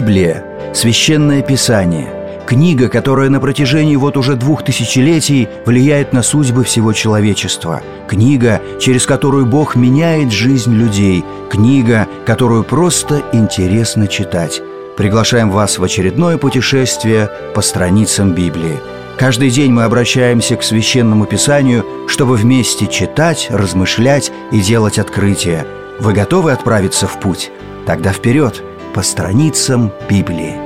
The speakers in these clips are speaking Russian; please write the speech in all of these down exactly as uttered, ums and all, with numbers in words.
Библия – священное писание, книга, которая на протяжении вот уже двух тысячелетий влияет на судьбы всего человечества, книга, через которую Бог меняет жизнь людей, книга, которую просто интересно читать. Приглашаем вас в очередное путешествие по страницам Библии. Каждый день мы обращаемся к Священному Писанию, чтобы вместе читать, размышлять и делать открытия. Вы готовы отправиться в путь? Тогда вперед, по страницам Библии.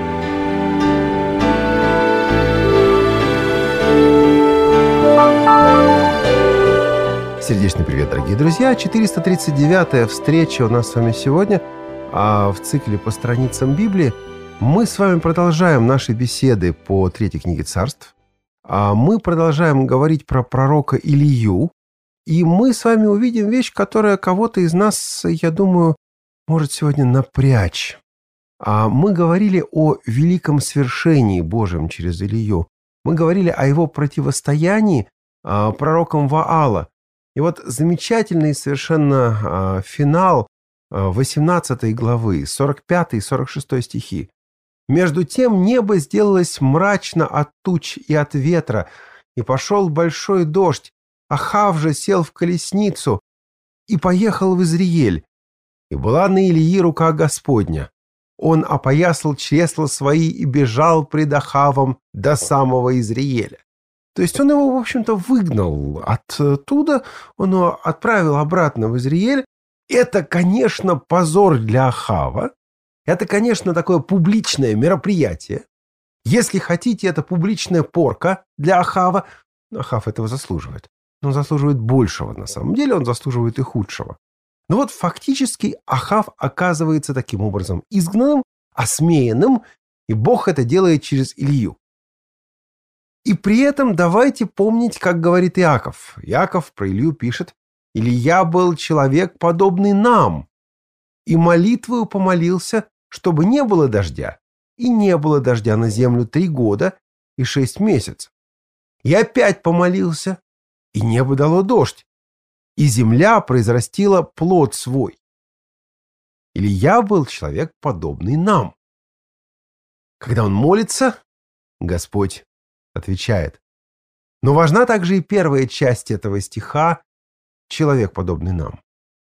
Сердечный привет, дорогие друзья! четыреста тридцать девятая встреча у нас с вами сегодня. А в цикле «По страницам Библии» мы с вами продолжаем наши беседы по третьей книге Царств. А мы продолжаем говорить про пророка Илию. И мы с вами увидим вещь, которая кого-то из нас, я думаю, может сегодня напрячь. А мы говорили о великом свершении Божьем через Илию. Мы говорили о его противостоянии а, пророкам Ваала. И вот замечательный совершенно а, финал а, восемнадцатой главы, сорок пятый и сорок шестой стихи. «Между тем небо сделалось мрачно от туч и от ветра, и пошел большой дождь. Ахав же сел в колесницу и поехал в Изриель. И была на Илии рука Господня. Он опоясал чресла свои и бежал пред Ахавом до самого Изриеля». То есть он его, в общем-то, выгнал оттуда, он его отправил обратно в Изриель. Это, конечно, позор для Ахава. Это, конечно, такое публичное мероприятие. Если хотите, это публичная порка для Ахава. Ахав этого заслуживает. Он заслуживает большего, на самом деле, он заслуживает и худшего. Но вот фактически Ахав оказывается таким образом изгнанным, осмеянным, и Бог это делает через Илью. И при этом давайте помнить, как говорит Иаков. Иаков про Илью пишет: «Илия был человек, подобный нам, и молитвою помолился, чтобы не было дождя, и не было дождя на землю три года и шесть месяцев. И опять помолился, и небо дало дождь, и земля произрастила плод свой». Илия был человек, подобный нам. Когда он молится, Господь отвечает. Но важна также и первая часть этого стиха: человек, подобный нам.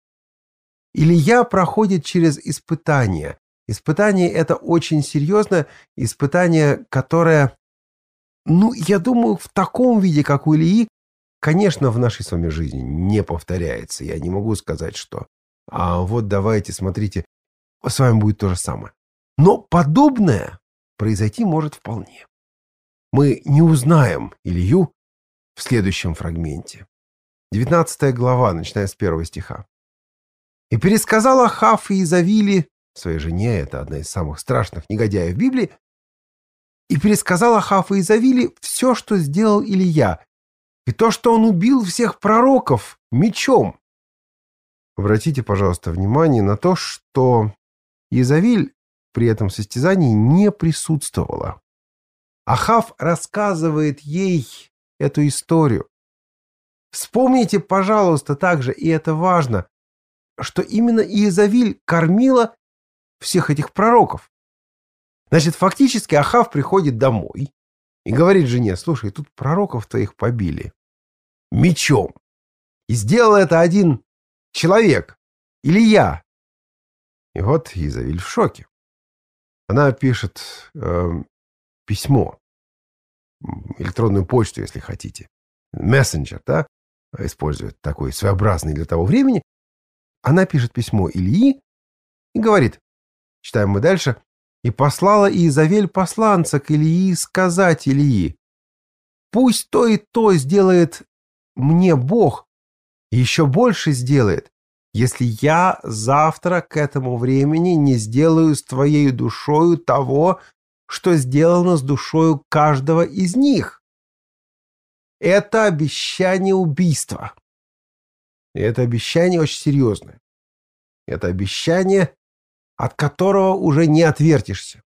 Илия проходит через испытание. Испытание это очень серьезное испытание, которое, ну, я думаю, в таком виде, как у Илии, конечно, в нашей с вами жизни не повторяется. Я не могу сказать, что а вот давайте, смотрите, с вами будет то же самое. Но подобное произойти может вполне. Мы не узнаем Илью в следующем фрагменте. девятнадцатая глава, начиная с первого стиха. «И пересказал Ахав Иезавели, своей жене, это одна из самых страшных негодяев Библии, и пересказал Ахав Иезавели все, что сделал Илия, и то, что он убил всех пророков мечом». Обратите, пожалуйста, внимание на то, что Иезавель при этом состязании не присутствовала. Ахав рассказывает ей эту историю. Вспомните, пожалуйста, также, и это важно, что именно Иезавель кормила всех этих пророков. Значит, фактически Ахав приходит домой и говорит жене: слушай, тут пророков твоих побили мечом. И сделал это один человек, Илия. И вот Иезавель в шоке. Она пишет э, письмо, электронную почту, если хотите, мессенджер, да, использует такой своеобразный для того времени. Она пишет письмо Илии и говорит, читаем мы дальше: «И послала Иезавель посланца к Илии сказать Илии: пусть то и то сделает мне Бог, и еще больше сделает, если я завтра к этому времени не сделаю с твоей душою того, что сделано с душою каждого из них». Это обещание убийства. И это обещание очень серьезное. Это обещание, от которого уже не отвертишься.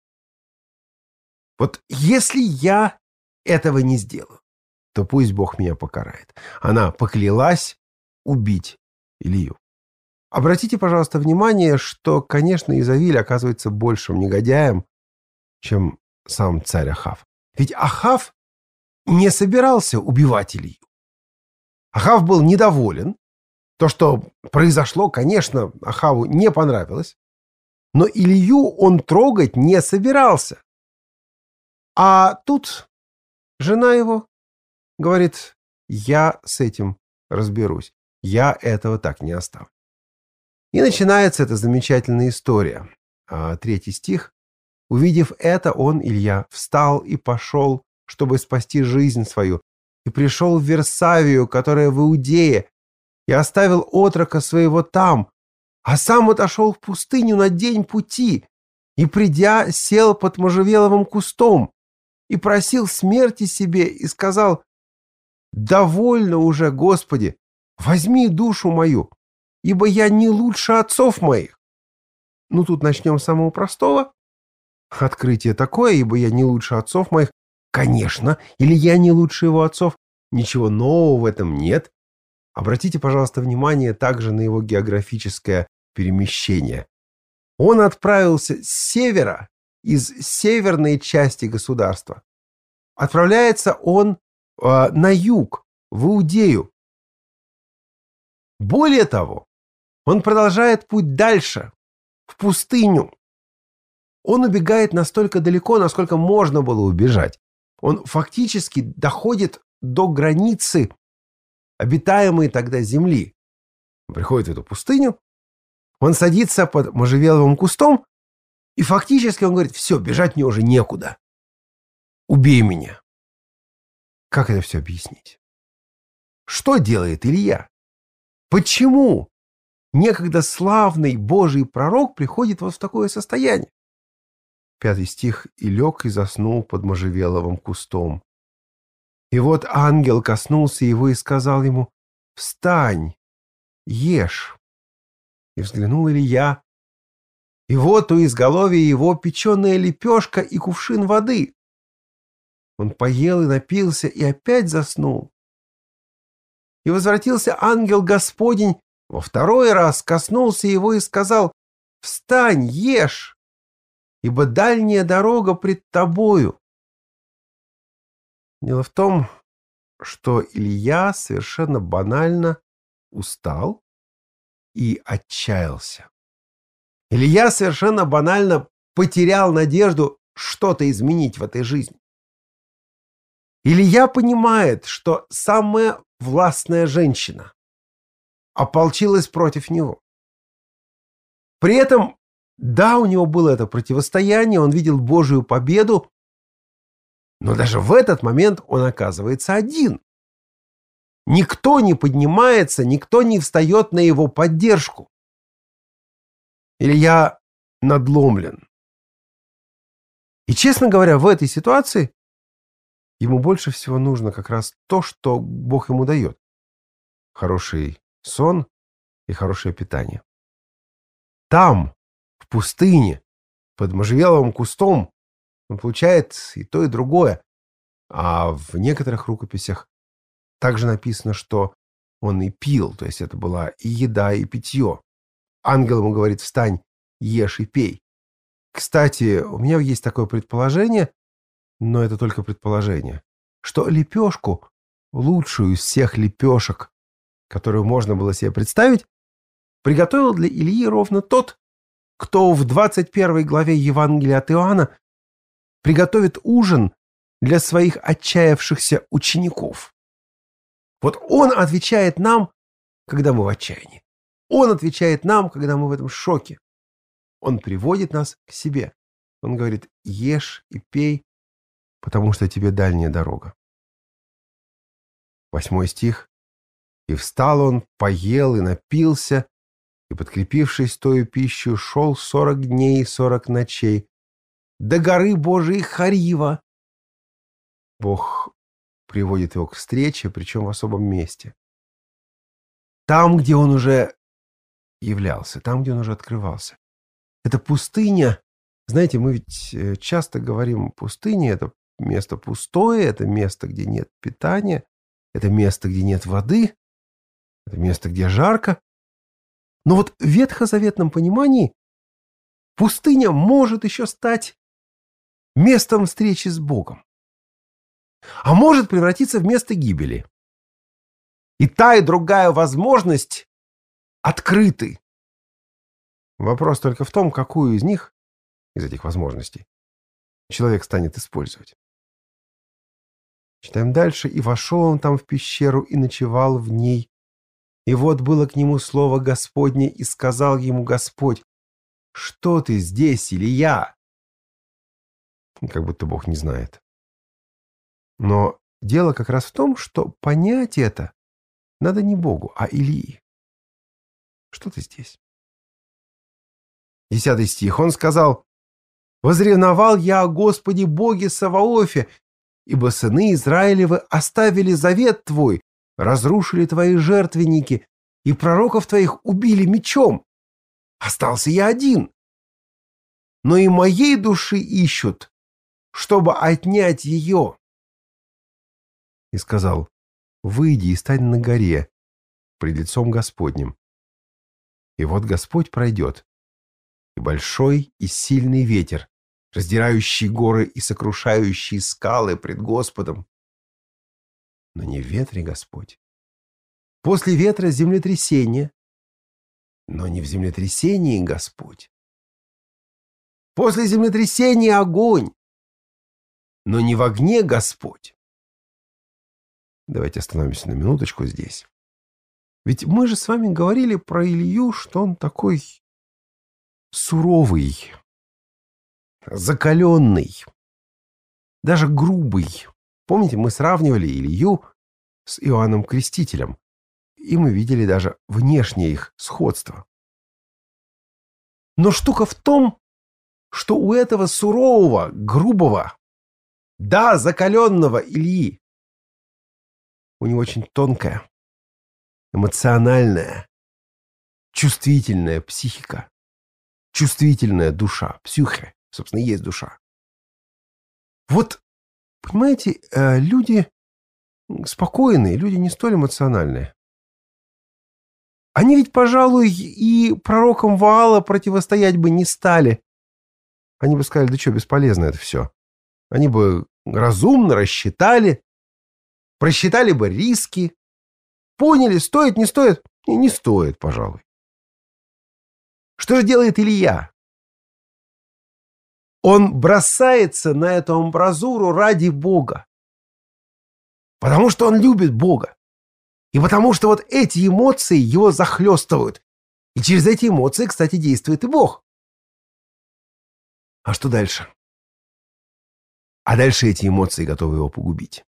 Вот если я этого не сделаю, то пусть Бог меня покарает. Она поклялась убить Илью. Обратите, пожалуйста, внимание, что, конечно, Изавиль оказывается большим негодяем, чем сам царь Ахав. Ведь Ахав не собирался убивать Илью. Ахав был недоволен. То, что произошло, конечно, Ахаву не понравилось. Но Илью он трогать не собирался. А тут жена его говорит: я с этим разберусь. Я этого так не оставлю. И начинается эта замечательная история. А, третий стих. «Увидев это, он, Илья, встал и пошел, чтобы спасти жизнь свою, и пришел в Версавию, которая в Иудее, и оставил отрока своего там, а сам отошел в пустыню на день пути, и, придя, сел под можжевеловым кустом, и просил смерти себе, и сказал: довольно уже, Господи, возьми душу мою, ибо я не лучше отцов моих». Ну, тут начнем с самого простого. Открытие такое: ибо я не лучше отцов моих. Конечно, или я не лучше его отцов. Ничего нового в этом нет. Обратите, пожалуйста, внимание также на его географическое перемещение. Он отправился с севера, из северной части государства. Отправляется он э, на юг, в Иудею. Более того, он продолжает путь дальше, в пустыню. Он убегает настолько далеко, насколько можно было убежать. Он фактически доходит до границы обитаемой тогда земли. Он приходит в эту пустыню, он садится под можжевеловым кустом, и фактически он говорит: все, бежать мне уже некуда. Убей меня. Как это все объяснить? Что делает Илья? Почему некогда славный Божий пророк приходит вот в такое состояние? Пятый стих. «И лег, и заснул под можжевеловым кустом. И вот ангел коснулся его и сказал ему: встань, ешь. И взглянул Илья, и вот у изголовья его печеная лепешка и кувшин воды. Он поел и напился, и опять заснул. И возвратился ангел Господень, во второй раз коснулся его и сказал: встань, ешь, ибо дальняя дорога пред тобою». Дело в том, что Илья совершенно банально устал и отчаялся. Илья совершенно банально потерял надежду что-то изменить в этой жизни. Илья понимает, что самая властная женщина ополчилась против него. При этом, да, у него было это противостояние, он видел Божию победу, но даже в этот момент он оказывается один. Никто не поднимается, никто не встает на его поддержку. Илья надломлен. И, честно говоря, в этой ситуации ему больше всего нужно как раз то, что Бог ему дает. Хороший сон и хорошее питание. Там, в пустыне, под можжевеловым кустом, он получает и то, и другое. А в некоторых рукописях также написано, что он и пил, то есть это была и еда, и питье. Ангел ему говорит: встань, ешь и пей. Кстати, у меня есть такое предположение, но это только предположение, что лепешку, лучшую из всех лепешек, которую можно было себе представить, приготовил для Ильи ровно тот, кто в двадцать первой главе Евангелия от Иоанна приготовит ужин для своих отчаявшихся учеников. Вот он отвечает нам, когда мы в отчаянии. Он отвечает нам, когда мы в этом шоке. Он приводит нас к себе. Он говорит: ешь и пей, потому что тебе дальняя дорога. Восьмой стих. «И встал он, поел и напился, и, подкрепившись тою пищу, шел сорок дней и сорок ночей до горы Божией Харива». Бог приводит его к встрече, причем в особом месте. Там, где он уже являлся, там, где он уже открывался. Это пустыня. Знаете, мы ведь часто говорим: пустыня — это место пустое, это место, где нет питания, это место, где нет воды, это место, где жарко. Но вот в ветхозаветном понимании пустыня может еще стать местом встречи с Богом, а может превратиться в место гибели. И та, и другая возможность открыты. Вопрос только в том, какую из них, из этих возможностей, человек станет использовать. Читаем дальше. «И вошел он там в пещеру, и ночевал в ней. И вот было к нему слово Господне, и сказал ему Господь: что ты здесь, Илия?» Как будто Бог не знает. Но дело как раз в том, что понять это надо не Богу, а Илии. Что ты здесь? Десятый стих. Он сказал: «Возревновал я о Господе Боге Саваофе, ибо сыны Израилевы оставили завет твой, разрушили твои жертвенники, и пророков твоих убили мечом. Остался я один. Но и моей души ищут, чтобы отнять ее». И сказал: «Выйди и стань на горе пред лицом Господним. И вот Господь пройдет, и большой и сильный ветер, раздирающий горы и сокрушающий скалы пред Господом. Но не в ветре Господь. После ветра землетрясение, но не в землетрясении Господь. После землетрясения огонь, но не в огне Господь». Давайте остановимся на минуточку здесь. Ведь мы же с вами говорили про Илью, что он такой суровый, закаленный, даже грубый. Помните, мы сравнивали Илью с Иоанном Крестителем, и мы видели даже внешнее их сходство. Но штука в том, что у этого сурового, грубого, да, закаленного Ильи у него очень тонкая, эмоциональная, чувствительная психика, чувствительная душа, псюхе, собственно, и есть душа. Вот, понимаете, люди спокойные, люди не столь эмоциональные. Они ведь, пожалуй, и пророкам Ваала противостоять бы не стали. Они бы сказали: да что, бесполезно это все. Они бы разумно рассчитали, просчитали бы риски, поняли, стоит, не стоит, и не стоит, пожалуй. Что же делает Илия? Он бросается на эту амбразуру ради Бога. Потому что он любит Бога. И потому что вот эти эмоции его захлестывают. И через эти эмоции, кстати, действует и Бог. А что дальше? А дальше эти эмоции готовы его погубить.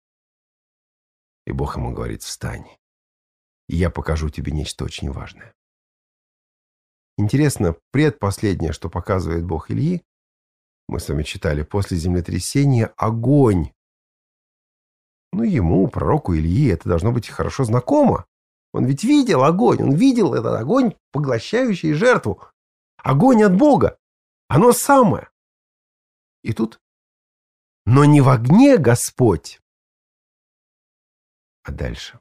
И Бог ему говорит: встань, и я покажу тебе нечто очень важное. Интересно, предпоследнее, что показывает Бог Илии, мы с вами читали: после землетрясения огонь. Ну, ему, пророку Илии, это должно быть хорошо знакомо. Он ведь видел огонь, он видел этот огонь, поглощающий жертву. Огонь от Бога. Оно самое. И тут: но не в огне Господь. А дальше: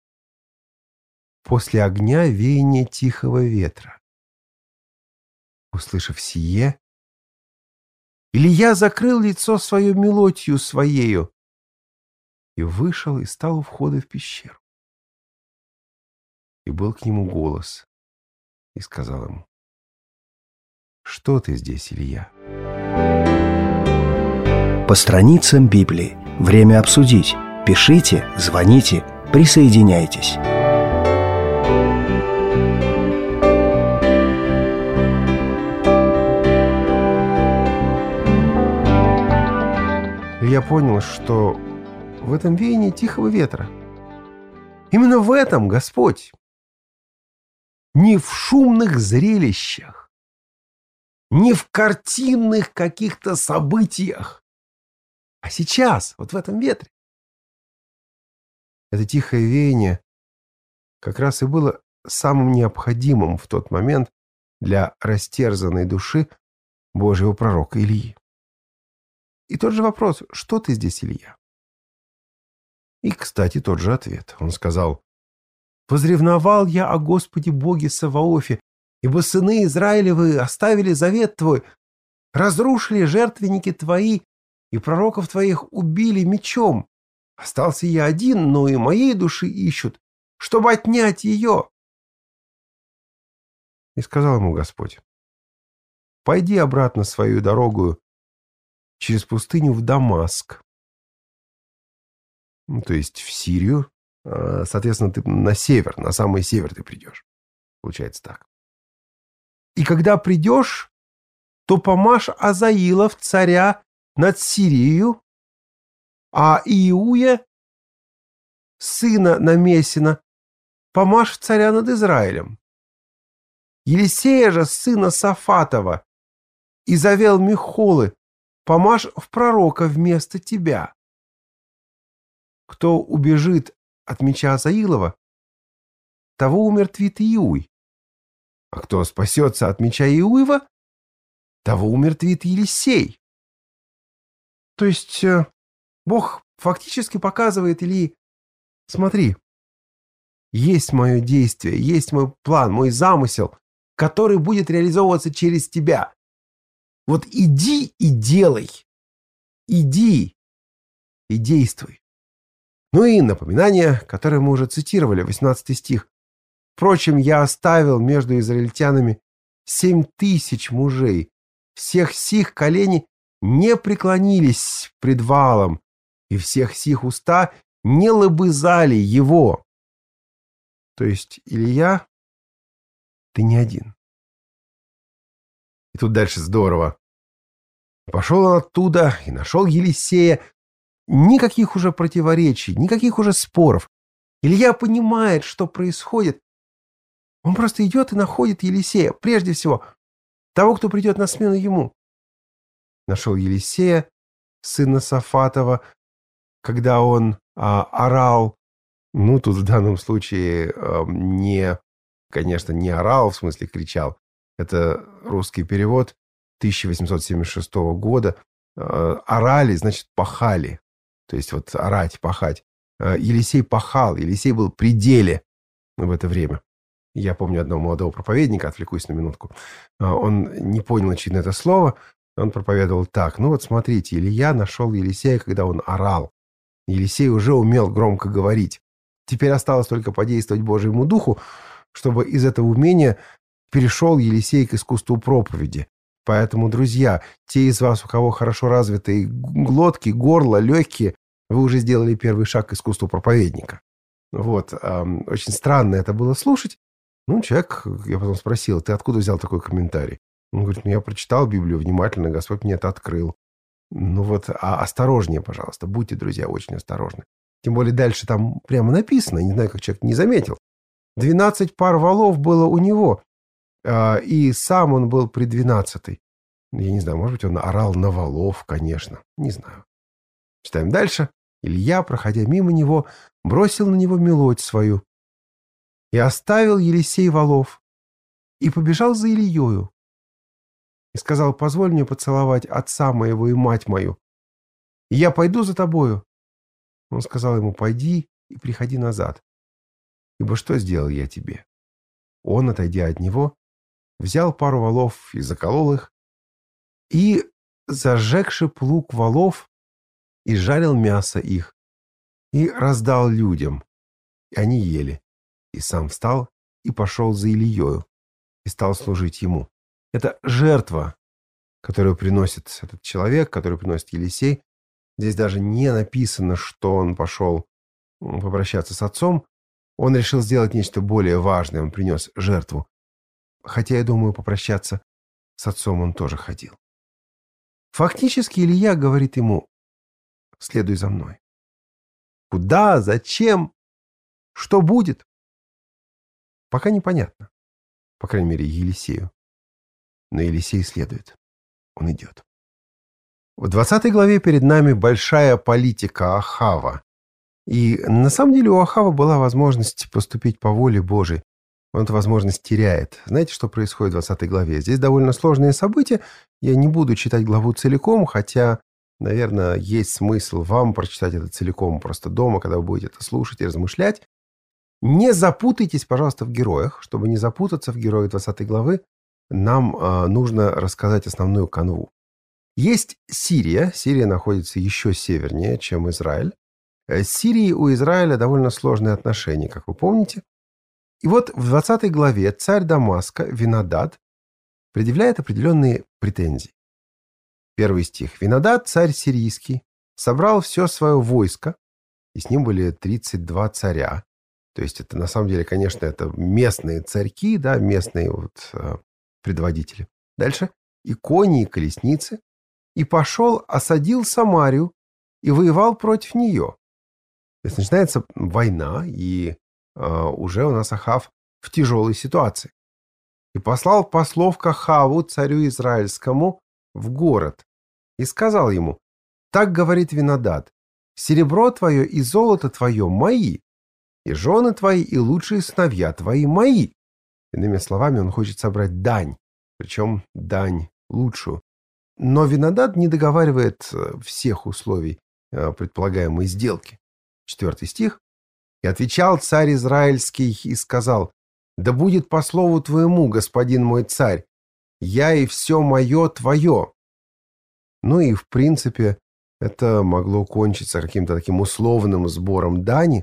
после огня веяние тихого ветра. Услышав сие, Илия закрыл лицо свое мелотью своею и вышел и стал у входа в пещеру. И был к нему голос, и сказал ему: что ты здесь, Илия? По страницам Библии. Время обсудить. Пишите, звоните, присоединяйтесь. Я понял, что в этом веянии тихого ветра. Именно в этом Господь. Не в шумных зрелищах, не в картинных каких-то событиях, а сейчас, вот в этом ветре. Это тихое веяние как раз и было самым необходимым в тот момент для растерзанной души Божьего пророка Илии. И тот же вопрос: что ты здесь, Илия? И, кстати, тот же ответ. Он сказал: Возревновал я о Господе Боге Саваофе, ибо сыны Израилевы оставили завет Твой, разрушили жертвенники Твои, и пророков Твоих убили мечом. Остался я один, но и моей души ищут, чтобы отнять ее. И сказал ему Господь: пойди обратно свою дорогу через пустыню в Дамаск, ну, то есть в Сирию. Соответственно, ты на север, на самый север ты придешь. Получается так. И когда придешь, то помажь Азаилов, царя, над Сирией, а Иуя, сына Намесина, помажь царя над Израилем. Елисея же, сына Сафатова, и Завел Михолы, помажь в пророка вместо тебя. Кто убежит от меча Азаилова, того умертвит Иуй. А кто спасется от меча Иуева, того умертвит Елисей. То есть Бог фактически показывает Илии: смотри, есть мое действие, есть мой план, мой замысел, который будет реализовываться через тебя. Вот иди и делай. Иди и действуй. Ну и напоминание, которое мы уже цитировали, восемнадцатый стих. «Впрочем, я оставил между израильтянами семь тысяч мужей. Всех сих колени не преклонились пред Ваалом, и всех сих уста не лобызали его». То есть, Илья, ты не один. И тут дальше здорово. Пошел он оттуда и нашел Елисея. Никаких уже противоречий, никаких уже споров. Илья понимает, что происходит. Он просто идет и находит Елисея, прежде всего, того, кто придет на смену ему. Нашел Елисея, сына Сафатова, когда он а, орал. Ну, тут в данном случае а, не, конечно, не орал, в смысле кричал. Это русский перевод тысяча восемьсот семьдесят шестого года. А, орали, значит, пахали. То есть вот орать, пахать. Елисей пахал, Елисей был при деле в это время. Я помню одного молодого проповедника, отвлекусь на минутку. Он не понял, очевидно, это слово. Он проповедовал так: ну вот смотрите, Илья нашел Елисея, когда он орал. Елисей уже умел громко говорить. Теперь осталось только подействовать Божьему Духу, чтобы из этого умения перешел Елисей к искусству проповеди. Поэтому, друзья, те из вас, у кого хорошо развитые глотки, горло, легкие, вы уже сделали первый шаг к искусству проповедника. Вот. Эм, очень странно это было слушать. Ну, человек, я потом спросил: ты откуда взял такой комментарий? Он говорит: ну, я прочитал Библию внимательно, Господь мне это открыл. Ну вот, а осторожнее, пожалуйста. Будьте, друзья, очень осторожны. Тем более дальше там прямо написано, не знаю, как человек не заметил. Двенадцать пар валов было у него, и сам он был при двенадцатой. Я не знаю, может быть, он орал на валов, конечно. Не знаю. Читаем дальше. Илья, проходя мимо него, бросил на него мелодь свою. И оставил Елисей валов, и побежал за Ильею. И сказал: позволь мне поцеловать отца моего и мать мою, и я пойду за тобою. Он сказал ему: пойди и приходи назад, ибо что сделал я тебе? Он, отойдя от него, взял пару валов и заколол их, и, зажегши плуг валов, и жарил мясо их, и раздал людям, и они ели. И сам встал и пошел за Илиею, и стал служить ему. Это жертва, которую приносит этот человек, которую приносит Елисей. Здесь даже не написано, что он пошел попрощаться с отцом. Он решил сделать нечто более важное. Он принес жертву. Хотя, я думаю, попрощаться с отцом он тоже ходил. Фактически Илья говорит ему: следуй за мной. Куда? Зачем? Что будет? Пока непонятно. По крайней мере, Елисею. Но Елисей следует. Он идет. В двадцатой главе перед нами большая политика Ахава. И на самом деле у Ахава была возможность поступить по воле Божией. Он эту возможность теряет. Знаете, что происходит в двадцатой главе? Здесь довольно сложные события. Я не буду читать главу целиком, хотя, наверное, есть смысл вам прочитать это целиком просто дома, когда вы будете это слушать и размышлять. Не запутайтесь, пожалуйста, в героях. Чтобы не запутаться в герое двадцатой главы, нам э, нужно рассказать основную канву. Есть Сирия. Сирия находится еще севернее, чем Израиль. С Сирией у Израиля довольно сложные отношения, как вы помните. И вот в двадцатой главе царь Дамаска Винадад предъявляет определенные претензии. Первый стих. Винадад, царь сирийский, собрал все свое войско, и с ним были тридцать два царя. То есть это на самом деле, конечно, это местные царьки, да, местные вот э, предводители. Дальше. И кони, и колесницы. И пошел, осадил Самарию и воевал против нее. То есть начинается война, и э, уже у нас Ахав в тяжелой ситуации. И послал послов к Ахаву, царю израильскому, в город. И сказал ему: так говорит Винадад, серебро твое и золото твое мои, и жены твои, и лучшие сыновья твои мои. Иными словами, он хочет собрать дань, причем дань лучшую. Но Винадад не договаривает всех условий предполагаемой сделки. Четвертый стих. И отвечал царь израильский и сказал: да будет по слову твоему, господин мой царь, я и все мое твое. Ну и в принципе это могло кончиться каким-то таким условным сбором дани,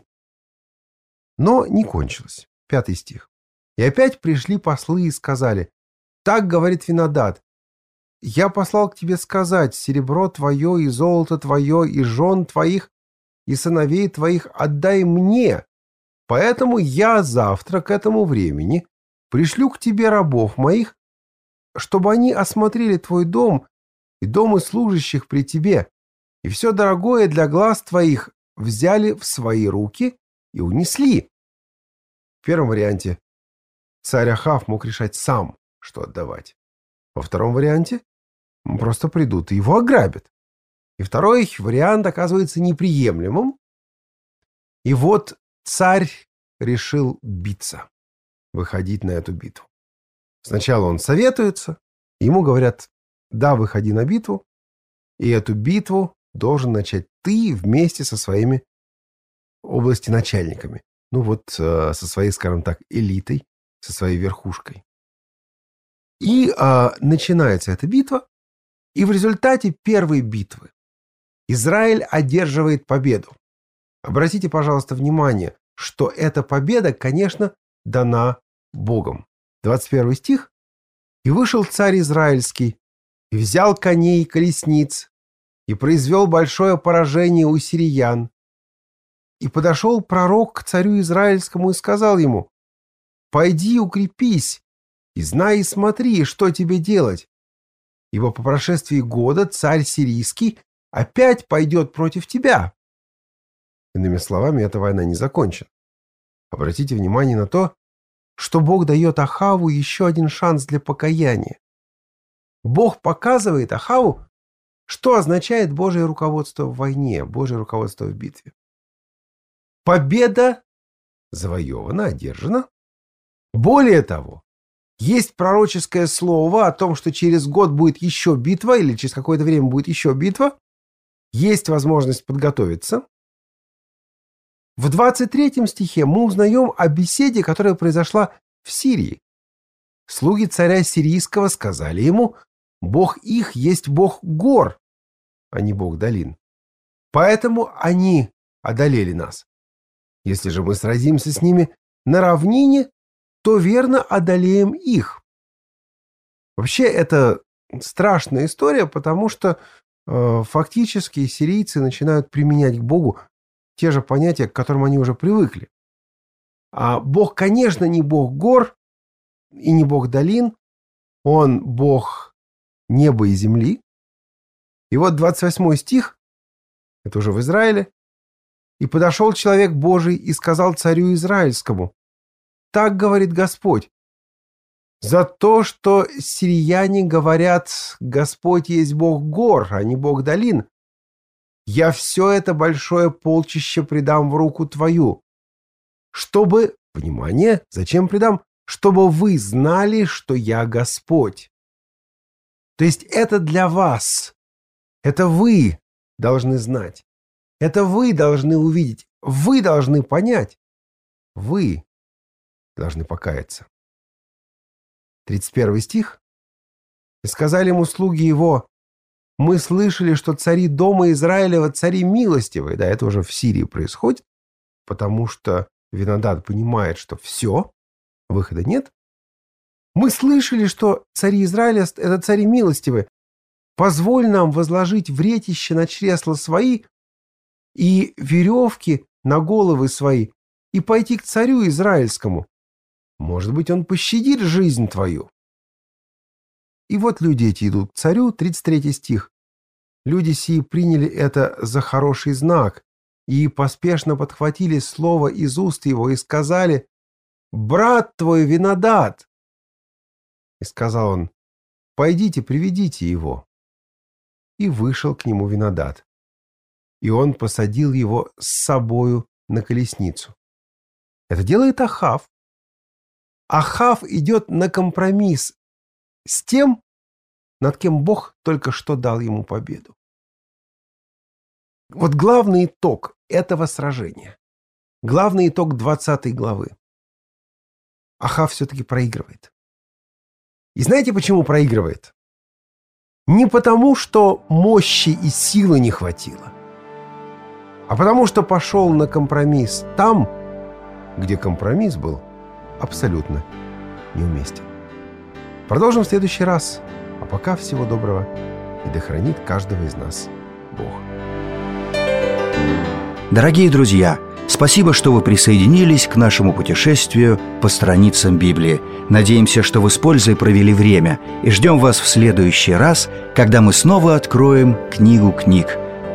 но не кончилось. Пятый стих. И опять пришли послы и сказали: так говорит Винадад, я послал к тебе сказать, серебро твое и золото твое и жен твоих и сыновей твоих отдай мне, поэтому я завтра к этому времени пришлю к тебе рабов моих, чтобы они осмотрели твой дом и дом и служащих при тебе, и все дорогое для глаз твоих взяли в свои руки и унесли. В первом варианте царь Ахав мог решать сам, что отдавать. Во втором варианте просто придут и его ограбят. И второй вариант оказывается неприемлемым. И вот царь решил биться, выходить на эту битву. Сначала он советуется, ему говорят: да, выходи на битву, и эту битву должен начать ты вместе со своими областеначальниками. Ну вот со своей, скажем так, элитой, со своей верхушкой. И а, начинается эта битва, и в результате первой битвы Израиль одерживает победу. Обратите, пожалуйста, внимание, что эта победа, конечно, дана Богом. двадцать первый стих. «И вышел царь израильский, и взял коней и колесниц, и произвел большое поражение у сириян. И подошел пророк к царю израильскому и сказал ему: пойди укрепись, и знай и смотри, что тебе делать, ибо по прошествии года царь сирийский опять пойдет против тебя». Иными словами, эта война не закончена. Обратите внимание на то, что Бог дает Ахаву еще один шанс для покаяния. Бог показывает Ахаву, что означает Божье руководство в войне, Божье руководство в битве. Победа завоевана, одержана. Более того, есть пророческое слово о том, что через год будет еще битва, или через какое-то время будет еще битва. Есть возможность подготовиться. В двадцать третьем стихе мы узнаем о беседе, которая произошла в Сирии. Слуги царя сирийского сказали ему: Бог их есть Бог гор, а не Бог долин. Поэтому они одолели нас. Если же мы сразимся с ними на равнине, то верно одолеем их. Вообще, это страшная история, потому что э, фактически сирийцы начинают применять к Богу те же понятия, к которым они уже привыкли. А Бог, конечно, не Бог гор и не Бог долин. Он Бог неба и земли. И вот двадцать восьмой стих, это уже в Израиле. «И подошел человек Божий и сказал царю израильскому: так говорит Господь, за то, что сирияне говорят, Господь есть Бог гор, а не Бог долин, я все это большое полчище предам в руку твою, чтобы, внимание, зачем предам? Чтобы вы знали, что я Господь». То есть это для вас, это вы должны знать, это вы должны увидеть, вы должны понять. вы должны покаяться. тридцать первый стих. «И сказали ему слуги его: мы слышали, что цари дома Израилева цари милостивые». Да, это уже в Сирии происходит, потому что Винодад понимает, что все, выхода нет. «Мы слышали, что цари Израиля — это цари милостивые. Позволь нам возложить вретище на чресла свои и веревки на головы свои и пойти к царю израильскому. Может быть, он пощадит жизнь твою». И вот люди эти идут к царю, тридцать третий стих. «Люди сии приняли это за хороший знак и поспешно подхватили слово из уст его и сказали: брат твой Винодад». И сказал он: пойдите, приведите его. И вышел к нему Винодад. И он посадил его с собою на колесницу. Это делает Ахав. Ахав идет на компромисс с тем, над кем Бог только что дал ему победу. Вот главный итог этого сражения. Главный итог двадцатой главы. Ахав все-таки проигрывает. И знаете, почему проигрывает? Не потому, что мощи и силы не хватило, а потому, что пошел на компромисс там, где компромисс был абсолютно неуместен. Продолжим в следующий раз. А пока всего доброго, и да хранит каждого из нас Бог. Дорогие друзья, спасибо, что вы присоединились к нашему путешествию по страницам Библии. Надеемся, что вы с пользой провели время, и ждем вас в следующий раз, когда мы снова откроем книгу книг.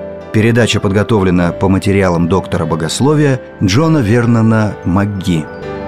Передача подготовлена по материалам доктора богословия Джона Вернона МакГи.